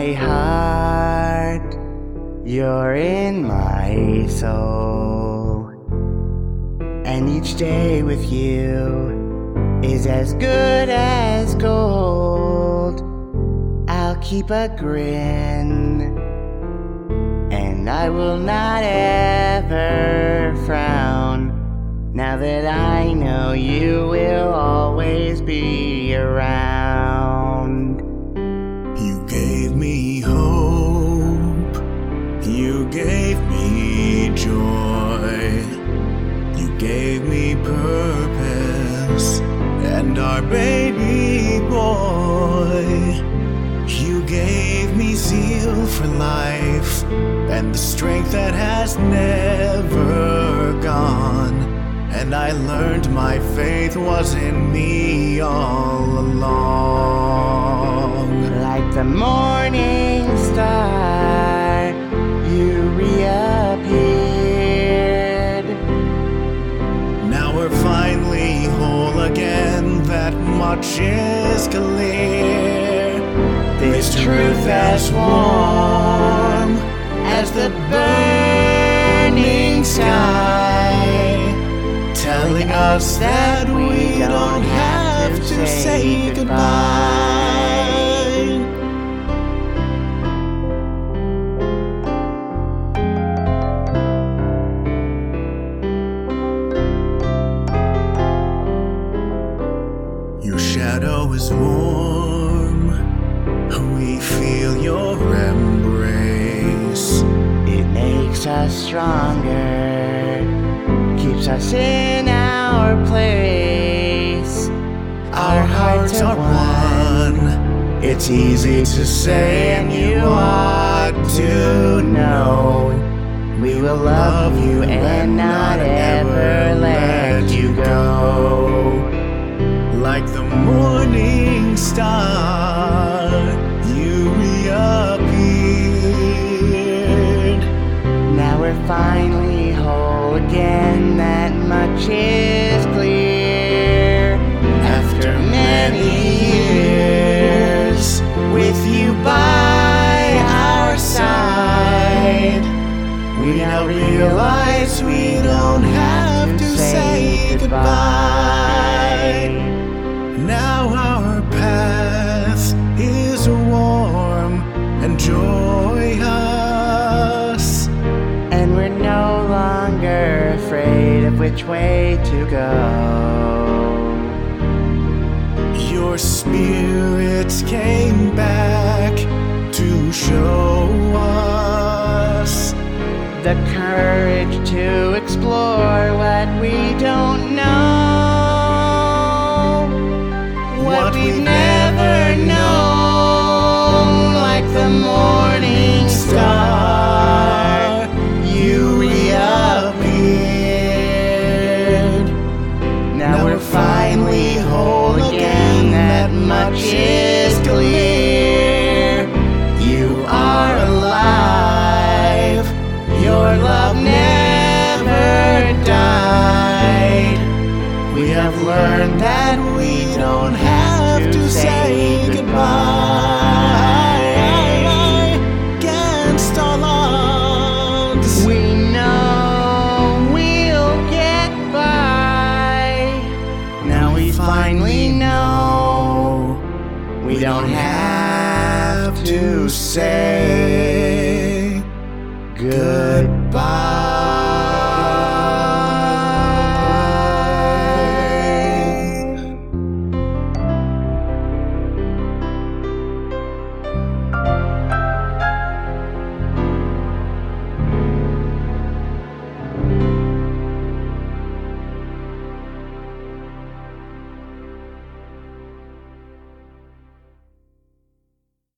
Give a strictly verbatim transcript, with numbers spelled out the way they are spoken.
my heart, you're in my soul, and each day with you is as good as gold. I'll keep a grin, and I will not ever frown, now that I know you will always be around. You gave me hope, you gave me joy, you gave me purpose, and our baby boy. You gave me zeal for life, and the strength that has never gone. And I learned my faith was in me all along. Like the morning star, you reappeared. Now we're finally whole again, that much is clear. This truth as warm as the burning sky, telling us that we don't have to say goodbye. Your shadow is warm, we feel your embrace. It makes us stronger, keeps us in our place. Our hearts are one, it's easy to say and you ought to know. We will love you and not ever let you go. Like the morning star, you reappeared. Now we're finally whole again, that much is clear. After many years with you by our side, we now realize we don't have to say goodbye. Now our path is warm and joyous, and we're no longer afraid of which way to go. Your spirit came back to show us the courage to explore what we don't know, what we've never known. Like the morning star, you reappeared. Now we're finally whole again, that much is clear. You are alive, your love never died. We have learned that we don't have to say goodbye. Against all odds, we know we'll get by. Now we finally know we don't have to say goodbye.